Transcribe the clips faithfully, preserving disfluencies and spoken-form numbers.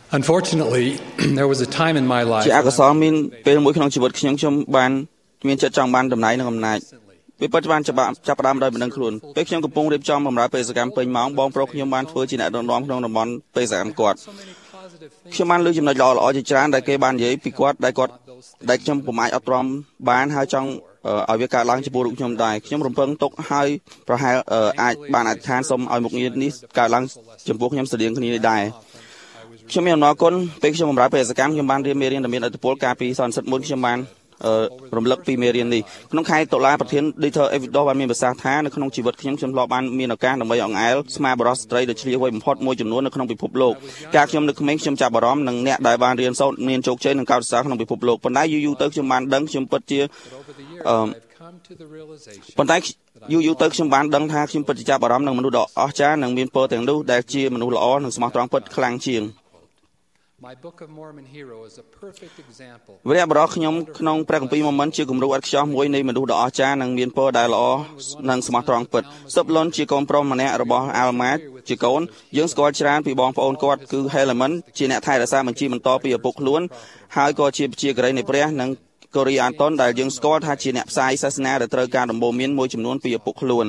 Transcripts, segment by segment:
Unfortunately, there was a time in my life. ជាអកុសលមានពេលមួយក្នុងជីវិតខ្ញុំខ្ញុំបានមានចិត្តចង់បានតំណែងនិងអំណាចវាពិតបានចាប់ចាប់ផ្ដើមដោយមិនដឹងខ្លួនពេលខ្ញុំកំពុងរៀបចំបម្រើបេសកកម្មពេញម៉ោងបងប្រុសខ្ញុំបានធ្វើជាអ្នកដឹកនាំក្នុងតំបន់បេសកកម្មគាត់ខ្ញុំបានលើចំណុចល្អៗជាច្រើនដែលគេបាននិយាយពីគាត់ដែលគាត់ដែលខ្ញុំពុំអាចអត់ទ្រាំបានហើយចង់ឲ្យវាកើតឡើងចំពោះរូបខ្ញុំដែរខ្ញុំរំពឹងទុកហើយប្រហែលអាចបានអធិដ្ឋានសូមឲ្យមុខងារនេះកើតឡើងចំពោះខ្ញុំស្តៀងគ្នាដែរខ្ញុំមានអំណរគុណពេលខ្ញុំបម្រើបេសកកម្មខ្ញុំបានរៀនមេរៀនដែលមានឥទ្ធិពលកាលពីសន្និសិទមុនខ្ញុំបានរំលឹកពីមេរៀននេះក្នុងខែតុលាប្រធាន Dieter Evidor បានមានប្រសាសន៍ថានៅក្នុងជីវិតខ្ញុំខ្ញុំធ្លាប់បានមានឱកាសដើម្បីអង្អែលស្មាបរស្ត្រីដ៏ឆ្លៀសវៃបំផុតមួយចំនួននៅក្នុងពិភពលោកកាលខ្ញុំនៅក្មេងខ្ញុំចាប់អារម្មណ៍នឹងអ្នកដែលបានរៀនសូត្រមានជោគជ័យនិងកោតសរសើរក្នុងពិភពលោកប៉ុន្តែយូរយូរទៅខ្ញុំបានដឹងខ្ញុំពិតជាអឺប៉ុន្តែយូរយូរទៅខ្ញុំបានដឹងថាខ្ញុំពិតជាចាប់អារម្មណ៍នឹងមនុស្សដ៏អស្ចារ្យនិងមានពរទាំងនោះដែលជាមនុស្សល្អនិងស្មោះត្រង់ពិតខ្លាំងជាង My Book of Mormon hero is a perfect example. វរៈបរិះខ្ញុំក្នុងព្រះគម្ពីរម៉ូមិនជាគំរូឥតខ្ចោះមួយនៃមនុស្សដ៏អស្ចារ្យនិងមានពរដែលល្អនិងស្មោះត្រង់ពិតសិបលុនជាកូនប្រុសម្នាក់របស់អាល់ម៉ាជាកូនយើងស្គាល់ច្រើនពីបងប្អូនគាត់គឺ Helaman ជាអ្នកថែរក្សាបញ្ជីបន្តពីឪពុកខ្លួនហើយក៏ជាជាករិយនៃព្រះនិងកូរីអានតុនដែលយើងស្គាល់ថាជាអ្នកផ្សាយសាសនាដែលត្រូវការដំបូន្មានមួយចំនួនពីឪពុកខ្លួន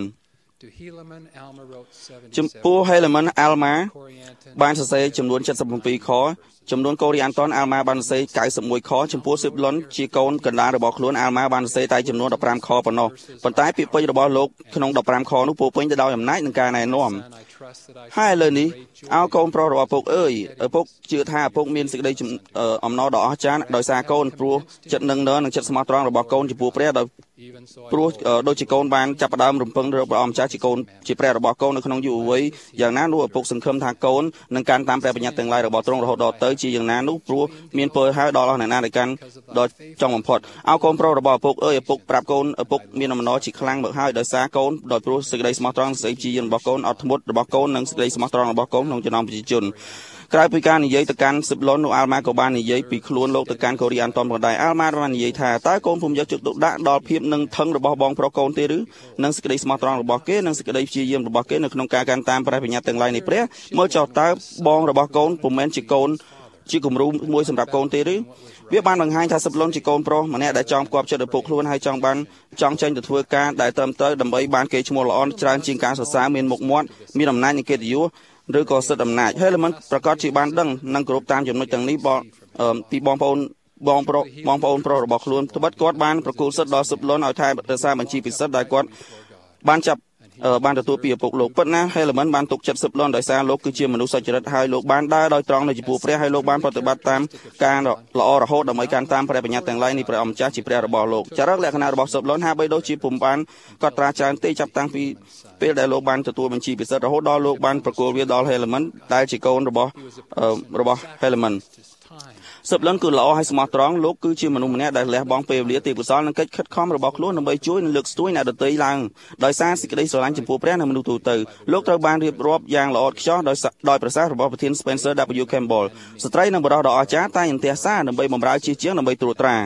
ចំពោះ Helaman Alma បានសរសេរចំនួនเจ็ดสิบเจ็ดខចំនួនកូរីអានតុន Alma បានសរសេរ九十一ខចំពោះ Siblon ជាកូនកណ្ដាលរបស់ខ្លួន Alma បានសរសេរតែចំនួនដប់ប្រាំខប៉ុណ្ណោះប៉ុន្តែពាក្យពេចន៍របស់លោកក្នុងដប់ប្រាំខនោះពោពេញទៅដោយអំណាចនិងការណែនាំហើយឥឡូវនេះអោកូនប្រុសរបស់ឪពុកអើយឪពុកជឿថាឪពុកមានសេចក្តីអំណរដ៏អស្ចារ្យដោយសារកូនព្រោះចិត្តនឹងនរនិងចិត្តស្មោះត្រង់របស់កូនចំពោះព្រះដោយព្រោះដូចជាកូនបានចាប់ផ្ដើមរំពឹងរកព្រះអម្ចាស់ជាកូនជាព្រះរបស់កូននៅក្នុងយុវវ័យយ៉ាងណានោះឪពុកសង្ឃឹមថាកូននឹងកាន់តាមព្រះបញ្ញត្តិទាំងឡាយរបស់ទ្រង់រហូតដល់ទៅជាយ៉ាងណានោះព្រោះមានពរហើយដល់អស់អ្នកណាដែលកាន់ដល់ចុងបំផុតអោកូនប្រុសរបស់ឪពុកអើយឪពុកប្រាប់កូនឪពុកមានអំណរជាខ្លាំងមកហើយដោយសារកូនដោយព្រោះសេចក្តីស្មោះត្រង់សេចក្តីជារបស់កូនអត់ធ្មត់របស់កូននិងសេចក្តីស្មោះត្រង់របស់កូនក្នុងចំណោមប្រជាជនក្រៅពីការនិយាយទៅកាន់សិបលុននោះអាល់ម៉ាក៏បាននិយាយពីខ្លួនលោកទៅកាន់កូរីអានតុនផងដែរអាល់ម៉ាបាននិយាយថាតើកូនពុំយកចិត្តទុកដាក់ដល់ភាពនឹងថឹងរបស់បងប្រុសកូនទេឬនិងសេចក្តីស្មោះត្រង់របស់គេនិងសេចក្តីព្យាយាមរបស់គេនៅក្នុងការកាន់តាមព្រះបញ្ញត្តិទាំងឡាយនៃព្រះមើលចោលតើបងរបស់កូនពុំមែនជាកូនជាគំរូមួយសម្រាប់កូនទេឬវាបានបង្ហាញថាសិបលុនជាកូនប្រុសម្នាក់ដែលចង់គប់ចិត្តឪពុកខ្លួនហើយចង់បានចង់ចេញទៅធ្វើការដែលត្រឹមត្រូវដើម្បីបានគេឈ្មោះល្អច្រើនជាងការសរសើរមានមុខមាត់មានអំណាចនិងកិត្តិយសឬក៏សិទ្ធិអំណាចហើយមិនប្រកាសជាបានដឹងនិងគោរពតាមចំណុចទាំងនេះបងពីបងប្អូនបងប្រុសបងប្អូនប្រុសរបស់ខ្លួនត្បិតគាត់បានប្រគល់សិទ្ធិដល់សិបលុនឲ្យថែរក្សាបញ្ជីពិសិដ្ឋដែលគាត់បានចាប់បានទទួលពីឪពុកលោកប៉ុន្តែ Helaman បានទុកចិត្តសិបលុនដោយសារលោកគឺជាមនុស្សសុចរិតហើយលោកបានដើរដោយត្រង់នៅចំពោះព្រះហើយលោកបានប្រតិបត្តិតាមការល្អរហូតដើម្បីកាន់តាមព្រះបញ្ញត្តិទាំងឡាយនៃព្រះអម្ចាស់ជាព្រះរបស់លោកចរិតលក្ខណៈរបស់សិបលុនហាក់បីដូចជាពុំបានកត់ត្រាច្រើនទេចាប់តាំងពីពេលដែលលោកបានទទួលបញ្ជីពិសិដ្ឋរហូតដល់លោកបានប្រគល់វាដល់ Helaman ដែលជាកូនរបស់របស់ Helamanសិបលុនគឺល្អហើយស្មោះត្រង់លោកគឺជាមនុស្សម្នាក់ដែលលះបង់ពេលវេលាទេពកោសល្យនិងកិច្ចខិតខំរបស់ខ្លួនដើម្បីជួយនិងលើកស្ទួយអ្នកដទៃឡើងដោយសារសេចក្តីស្រឡាញ់ចំពោះព្រះនិងមនុស្សទូទៅលោកត្រូវបានរៀបរាប់យ៉ាងល្អឥតខ្ចោះដោយដោយប្រសាសន៍របស់ប្រធាន Spencer W Campbell ស្ត្រីនិងបុរសដ៏អស្ចារ្យតែងតែសារដើម្បីបម្រើជាជាងដើម្បីត្រួតត្រា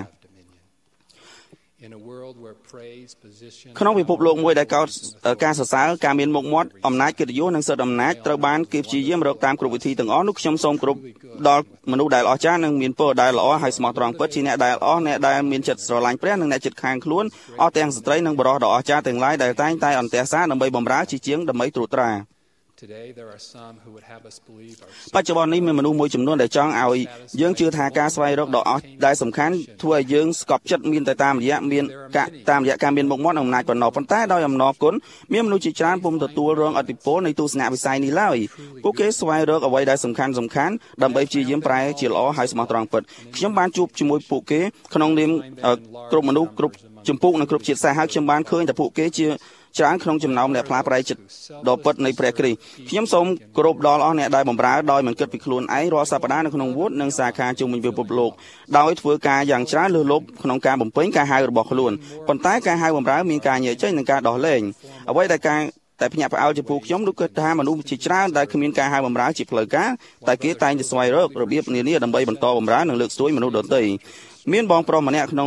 ក្នុងពិភពលោកមួយដែលកោតការសរសើរការមានមុខមាត់អំណាចកិត្តិយសនិងសិទ្ធិអំណាចត្រូវបានគេព្យាយាមរកតាមគ្រប់វិធីទាំងអស់នោះខ្ញុំសូមគោរពដល់មនុស្សដែលអស្ចារ្យនិងមានពរដែលល្អហើយស្មោះត្រង់ពិតជាអ្នកដែលអស់អ្នកដែលមានចិត្តស្រឡាញ់ព្រះនិងអ្នកចិត្តខាងខ្លួនអស់ទាំងស្ត្រីនិងបុរសដ៏អស្ចារ្យទាំងឡាយដែលតែងតែអន្តរសារដើម្បីបម្រើជាជាងដើម្បីត្រួតត្រាបច្ចុប្បន្ននេះមានមនុស្សមួយចំនួនដែលចង់ឲ្យយើងជឿថាការស្វែងរកដ៏អស្ចារ្យដែលសំខាន់ធ្វើឲ្យយើងស្កប់ចិត្តមានតែតាមរយៈមានការតាមរយៈការមានមុខមាត់អំណាចប៉ុណ្ណោះប៉ុន្តែដោយអំណរគុណមានមនុស្សជាច្រើនពុំទទួលរងឥទ្ធិពលនៃទស្សនវិស័យនេះឡើយពួកគេស្វែងរកអ្វីដែលសំខាន់សំខាន់ដើម្បីព្យាយាមប្រែជាល្អហើយស្មោះត្រង់ពិតខ្ញុំបានជួបជាមួយពួកគេក្នុងនាមគ្រប់មនុស្សគ្រប់ចម្ពោះនិងគ្រប់ជាតិសាសន៍ហើយខ្ញុំបានឃើញថាពួកគេជាច្រើនក្នុងចំណោមអ្នកផ្លាប្រែចិត្តដ៏ពិតនៃព្រះគ្រីស្ទខ្ញុំសូមគោរពដល់អស់អ្នកដែលបម្រើដោយមិនគិតពីខ្លួនឯងរាល់សប្តាហ៍នៅក្នុងវត្តនិងសាខាជុំវិញពិភពលោកដោយធ្វើការយ៉ាងច្រើនលើសលប់ក្នុងការបំពេញការហៅរបស់ខ្លួនប៉ុន្តែការហៅបម្រើមានការញែកចេញនិងការដោះលែងអ្វីដែលការតែភ្ញាក់ផ្អើលចំពោះខ្ញុំនោះគឺថាមនុស្សជាច្រើនដែលគ្មានការហៅបម្រើជាផ្លូវការតែគេតែងតែស្វែងរករបៀបនានាដើម្បីបន្តបម្រើនិងលើកស្ទួយមនុស្សដទៃមានបងប្រុសម្នាក់ក្នុង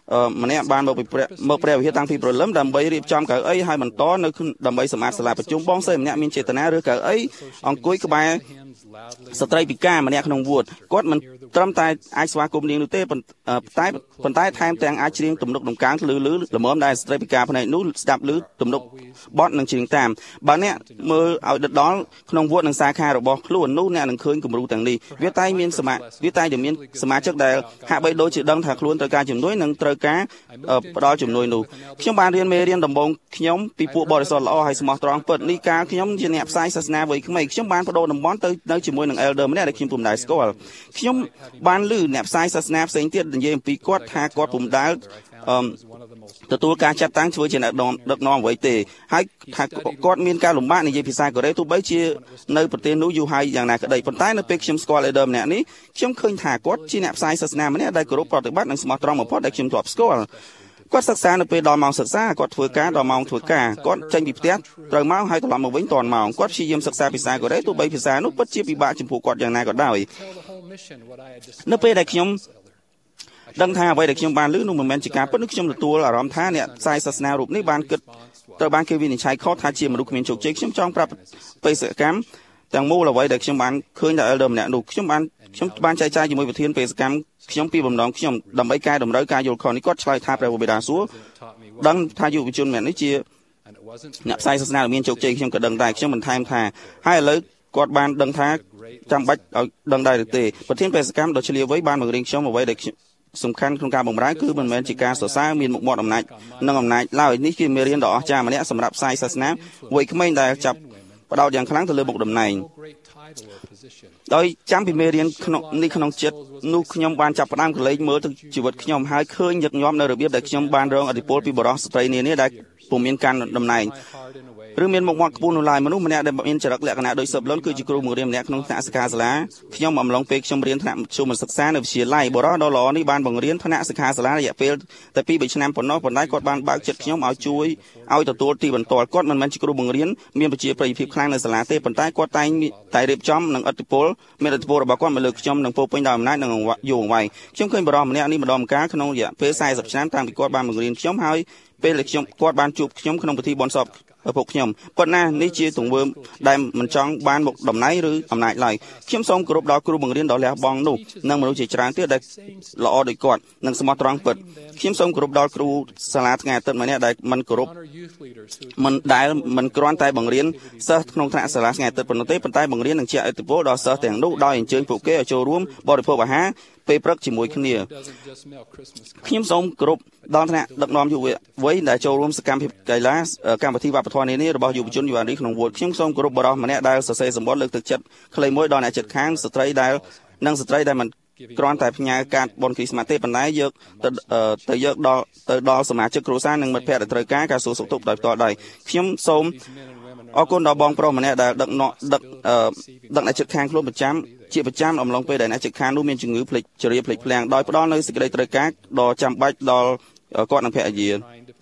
ម្នាក់បានមកពីមកព្រះវិហារតាំងពីព្រលឹមដើម្បីរៀបចំកៅអីឲ្យបន្តនៅដើម្បីសម្អាតសាលាប្រជុំបងស្រីម្នាក់មានចេតនាឬកៅអីអង្គុយក្បែរស្ត្រីពិការម្នាក់ក្នុងវូតគាត់មិនត្រឹមតែអាចស្វាគមន៍នាងនោះទេប៉ុន្តែប៉ុន្តែថែមទាំងអាចច្រៀងទំនុកដំកើងលឺលឺល្មមដែលស្ត្រីពិការផ្នែកនោះស្ដាប់ឮទំនុកបទនិងច្រៀងតាមបើអ្នកមើលឲ្យដិតដល់ក្នុងវូតនិងសាខារបស់ខ្លួននោះអ្នកនឹងឃើញគំរូទាំងនេះវាតែមានសមាវាតែមានសមាជិកដែលហាក់បីដូចជាដឹងថាខ្លួនត្រូវការជំនួយនិងត្រូវការផ្ដល់ជំនួយនោះខ្ញុំបានរៀនមេរៀនដំបូងខ្ញុំពីពួកបរិសុទ្ធល្អហើយស្មោះត្រង់ពិតនេះកាលខ្ញុំជាអ្នកផ្សាយសាសនាវ័យក្មេងខ្ញុំបានបដូរតំបន់ទៅនៅជាមួយនឹង elder ម្នាក់ដែលខ្ញុំពុំដែលស្គាល់ខ្ញុំបានឮអ្នកផ្សាយសាសនាផ្សេងទៀតនិយាយអំពីគាត់ថាគាត់ពុំដែលអឺទទួលការចាត់តាំងធ្វើជាអ្នកដឹកនាំអ្វីទេហើយថាគាត់មានការលំបាកនិយាយភាសាកូរ៉េទោះបីជានៅប្រទេសនោះយូរហើយយ៉ាងណាក្តីប៉ុន្តែនៅពេលខ្ញុំស្គាល់ elder ម្នាក់នេះខ្ញុំឃើញថាគាត់ជាអ្នកផ្សាយសាសនាម្នាក់ដែលគោរពប្រតិបត្តិនិងស្មោះត្រង់បំផុតដែលខ្ញុំធ្លាប់ស្គាល់គាត់សិក្សានៅពេលដល់ម៉ោងសិក្សាគាត់ធ្វើការដល់ម៉ោងធ្វើការគាត់ចេញពីផ្ទះត្រូវម៉ោងហើយត្រឡប់មកវិញទាន់ម៉ោងគាត់ព្យាយាមសិក្សាភាសាកូរ៉េទោះបីភាសានោះពិតជាពិបាកចំពោះគាត់យ៉ាងណាក៏ដោយនៅពេលដែលខ្ញុំដឹងថាអ្វីដែលខ្ញុំបានឮនោះមិនមែនជាការពិតនោះខ្ញុំទទួលអារម្មណ៍ថាអ្នកផ្សាយសាសនារូបនេះបានគិតត្រូវបានគេវិនិច្ឆ័យខុសថាជាមនុស្សគ្មានជោគជ័យខ្ញុំចង់ប្រាប់បេសកកម្មទាំងមូលអ្វីដែលខ្ញុំបានឃើញដល់ elder ម្នាក់នោះខ្ញុំបានខ្ញុំបានចែកចាយជាមួយប្រធានបេសកកម្មខ្ញុំពីបំណងខ្ញុំដើម្បីកែតម្រូវការយល់ខុសនេះគាត់ឆ្លើយថាព្រះបិតាសួរដឹងថាយុវជនម្នាក់នេះជាអ្នកផ្សាយសាសនាដែលមានជោគជ័យខ្ញុំក៏ដឹងដែរខ្ញុំបន្ថែមថាហើយឥឡូវគាត់បានដឹងថាចាំបាច់ឲ្យដឹងដែរឬទេប្រធានបេសកកម្មដ៏ឆ្លៀវវៃបានបង្រៀនខ្ញុំអ្វីដែលសំខាន់ក្នុងការបម្រើគឺមិនមែនជាការសរសើរមានមុខមាត់អំណាចនិងអំណាចឡើយនេះគឺមេរៀនដ៏អស្ចារ្យម្នាក់សម្រាប់ផ្សាយសាសនាវ័យក្មេងដែលចាប់បដោតយ៉ាងខ្លាំងទៅលើមុខតំណែងដោយចាំពីមេរៀនក្នុងនេះក្នុងចិត្តនោះខ្ញុំបានចាប់ផ្ដើមកលេចមើលទៅជីវិតខ្ញុំហើយឃើញញឹកញាប់នៅរបៀបដែលខ្ញុំបានរងឥទ្ធិពលពីបរិសុទ្ធស្ត្រីនានាដែលពុំមានការតំណែងឬមានមុខមាត់ខ្ពស់នោះឡើយមនុស្សម្នាក់ដែលមានចរិតលក្ខណៈដូចសឹបលុនគឺជាគ្រូបង្រៀនម្នាក់ក្នុងថ្នាក់សិក្ខាសាលាខ្ញុំអំឡុងពេលខ្ញុំរៀនថ្នាក់មធ្យមសិក្សានៅវិទ្យាល័យបរិសុទ្ធដ៏ល្អនេះបានបង្រៀនថ្នាក់សិក្ខាសាលារយៈពេលតែពីរបីឆ្នាំប៉ុណ្ណោះប៉ុន្តែគាត់បានបើកចិត្តខ្ញុំឲ្យជួយឲ្យទទួលទីបន្ទាល់គាត់មិនមែនជាគ្រូបង្រៀនមានប្រជាប្រិយភាពខ្លាំងនៅសាលាទេប៉ុន្តែគាត់តែងតែរៀបចំនឹងឥទ្ធិពលមានឥទ្ធិពលរបស់គាត់មកលើខ្ញុំនឹងពោពេញដោយអំណាចនិងយូរអង្វែងខ្ញុំឃើញបរិសុទ្ធម្នាក់នេះម្ដងម្កាលក្នុងរយៈពេលสี่สิบឆ្នាំតាំងពីគាត់បានបង្រៀនខ្ញុំហើយពេលដែលខ្ញុំគាត់បានជួបខ្ញុំក្នុងពិធីបុណ្យសពឪពុកខ្ញុំប៉ុន្តែនេះជាទង្វើដែលមិនចង់បានមុខតំណែងឬអំណាចឡើយខ្ញុំសូមគោរពដល់គ្រូបង្រៀនដ៏លះបង់នោះនិងមនុស្សជាច្រើនទៀតដែលល្អដូចគាត់និងស្មោះត្រង់ពិតខ្ញុំសូមគោរពដល់គ្រូសាលាថ្ងៃអាទិត្យម្នាក់ដែលមិនគោរពមិនដែលមិនគ្រាន់តែបង្រៀនសិស្សក្នុងថ្នាក់សាលាថ្ងៃអាទិត្យប៉ុណ្ណោះទេប៉ុន្តែបង្រៀននិងជាឥទ្ធិពលដល់សិស្សទាំងនោះដោយអញ្ជើញពួកគេឲ្យចូលរួមបរិភោគអាហារពេលព្រឹកជាមួយគ្នាខ្ញុំសូមគោរពដល់ថ្នាក់ដឹកនាំយុវវ័យដែលចូលរួមសកម្មភាពកីឡាកម្មវិធីវប្បធម៌នានារបស់យុវជនយុវនារីក្នុងវត្តខ្ញុំសូមគោរពបរិសុទ្ធម្នាក់ដែលសរសេរសម្បត្តិលើកទឹកចិត្តខ្លីមួយដល់អ្នកជិតខាងស្ត្រីដែលនិងស្ត្រីដែលមិនគ្រាន់តែផ្ញើកាតបុណ្យគ្រីស្មាស់ទេប៉ុន្តែយកទៅទៅយកដល់ទៅដល់សមាជិកគ្រួសារនិងមិត្តភ័ក្តិដែលត្រូវការការសួរសុខទុក្ខដោយផ្ទាល់ដៃខ្ញុំសូមអរគុណដល់បងប្រុសម្នាក់ដែលដឹកដឹកដឹកអ្នកជិតខាងខ្លួនប្រចាំជាប្រចាំអំឡុងពេលដែលអ្នកជិតខាងនោះមានជំងឺភ្លេចចរាភ្លេចភ្លាំងដោយផ្ដល់នូវសេចក្តីត្រូវការដ៏ចាំបាច់ដល់គាត់និងភរិយា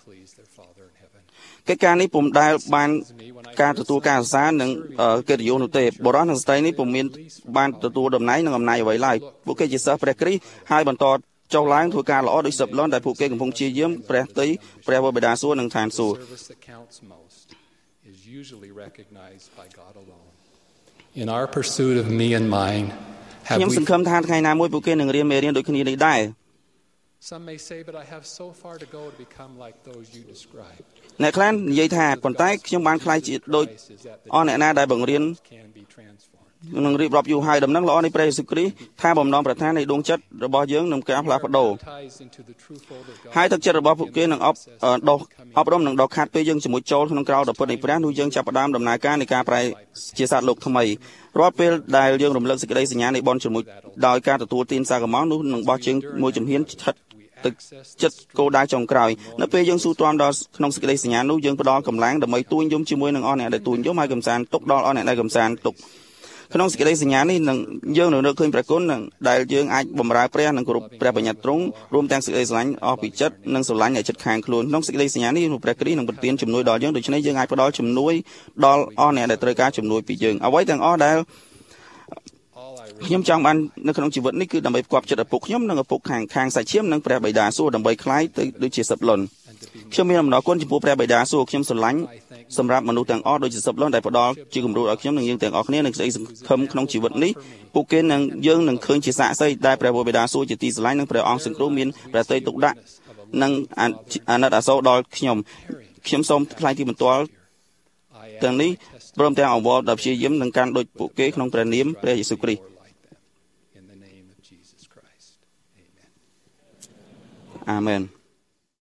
កិច្ចការនេះពុំដែលបានការទទួលការសរសើរនិងកិត្តិយសនោះទេបុរសនិងស្ត្រីនេះពុំមានបានទទួលតំណែងនិងអំណាចអ្វីឡើយពួកគេជាសិស្សព្រះគ្រីស្ទហើយបន្តចុះឡើងធ្វើការល្អដោយសឹបលន់ដែលពួកគេកំពុងព្យាយាមព្រះទ័យព្រះវរបិតាសួគ៌និងឋានសួគ៌ usually recognized by God alone. In our pursuit of me and mine, have we ខ្ញុំសង្ឃឹមថាថ្ងៃណាមួយពួកគេនឹងរៀនមេរៀនដូចគ្នានេះដែរ Some may say, but I have so far to go to become like those you described. អ្នកខ្លះនិយាយថាប៉ុន្តែខ្ញុំបានខ្លាចជាដូចអស់អ្នកណាដែលបង្រៀននឹងរៀបរាប់យូរហើយដំណឹងល្អនៃព្រះយេស៊ូវគ្រីស្ទថាបំណងប្រាថ្នានៃដួងចិត្តរបស់យើងនឹងការផ្លាស់ប្ដូរហើយទឹកចិត្តរបស់ពួកគេនឹងអបដុសអប់រំនឹងដកខាត់ពេលយើងជាមួយចូលក្នុងក្រោលដ៏ពិតនៃព្រះនោះយើងចាប់ផ្ដើមដំណើរការនៃការប្រែជាសត្វលោកថ្មីរាល់ពេលដែលយើងរំលឹកសេចក្តីសញ្ញានៃបុណ្យជាមួយដោយការទទួលទានសាកមន្តនោះនឹងបោះជើងមួយជំហានស្ថិតទឹកចិត្តគោលដៅចុងក្រោយនៅពេលយើងស៊ូទ្រាំដល់ក្នុងសេចក្តីសញ្ញានោះយើងផ្ដល់កម្លាំងដើម្បីទួញយំជាមួយនឹងអស់អ្នកដែលទួញយំហើយកំសាន្តទុកដល់អស់អ្នកដែលកំសាន្តទុកក្នុងសេចក្តីសញ្ញានេះនឹងយើងនឹងរកឃើញព្រះគុណដែលយើងអាចបម្រើព្រះនិងគោរពព្រះបញ្ញត្តិទ្រង់រួមទាំងសេចក្តីស្រឡាញ់អស់ពីចិត្តនិងស្រឡាញ់អ្នកជិតខាងខ្លួនក្នុងសេចក្តីសញ្ញានេះព្រះគ្រីស្ទនឹងប្រទានជំនួយដល់យើងដូច្នេះយើងអាចផ្ដល់ជំនួយដល់អស់អ្នកដែលត្រូវការជំនួយពីយើងអ្វីទាំងអស់ដែលខ្ញុំចង់បាននៅក្នុងជីវិតនេះគឺដើម្បីផ្គប់ចិត្តឪពុកខ្ញុំនិងឪពុកខាងខាងសាច់ឈាមនិងព្រះបិតាសួគ៌ដើម្បីคล้ายទៅដូចជាសិបលុនខ្ញុំមានអំណរគុណចំពោះព្រះបិតាសួគ៌ខ្ញុំស្រឡាញ់សម្រាប់មនុស្សទាំងអស់ដូចជាសិបលុនដែលផ្ដល់ជាគំរូឲ្យខ្ញុំនិងយើងទាំងអស់គ្នានឹងក្តីសង្ឃឹមក្នុងជីវិតនេះពួកគេនឹងយើងនឹងឃើញជាសាក្សីដែលព្រះបិតាសួគ៌ជាទីស្រឡាញ់និងព្រះអង្គសង្គ្រោះមានព្រះតីទុកដាក់និងអាណិតអាសូរដល់ខ្ញុំខ្ញុំសូមថ្លែងទីបន្ទាល់ទាំងនេះព្រមទាំងអង្វរដល់ព្យាយាមនឹងកាន់ដូចពួកគេក្នុងព្រះនាមព្រះយេស៊ូវគ្រីស្ទអាមែន